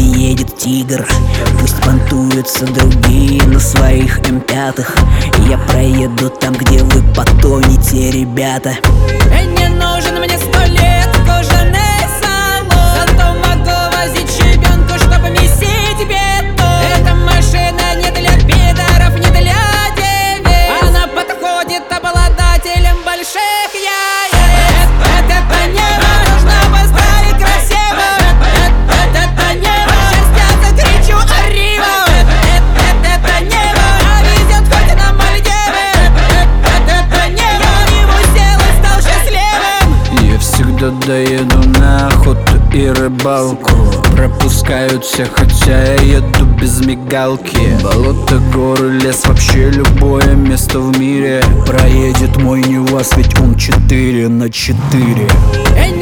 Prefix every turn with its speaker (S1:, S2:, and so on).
S1: едет тигр. Пусть понтуются другие на своих М5. Я проеду там, где вы потонете, ребята.
S2: Не нужен мне 100 лет кожаный салон, зато могу возить щебенку, чтобы месить бетон. Эта машина не для пидоров, не для девиц. Она подходит обладателям больших яиц. Это небо нужно поставить красиво. Это небо, сейчас я закричу «Arriva». Это небо, а везет хоть на Мальдивы. Это небо, в него сел и стал счастливым.
S3: Я всегда доеду на охоту и рыбалку. Пропускают все, хотя я еду без мигалки. Болото, горы, лес, вообще любое место в мире проедет мой НИВАЗ, ведь он 4/4.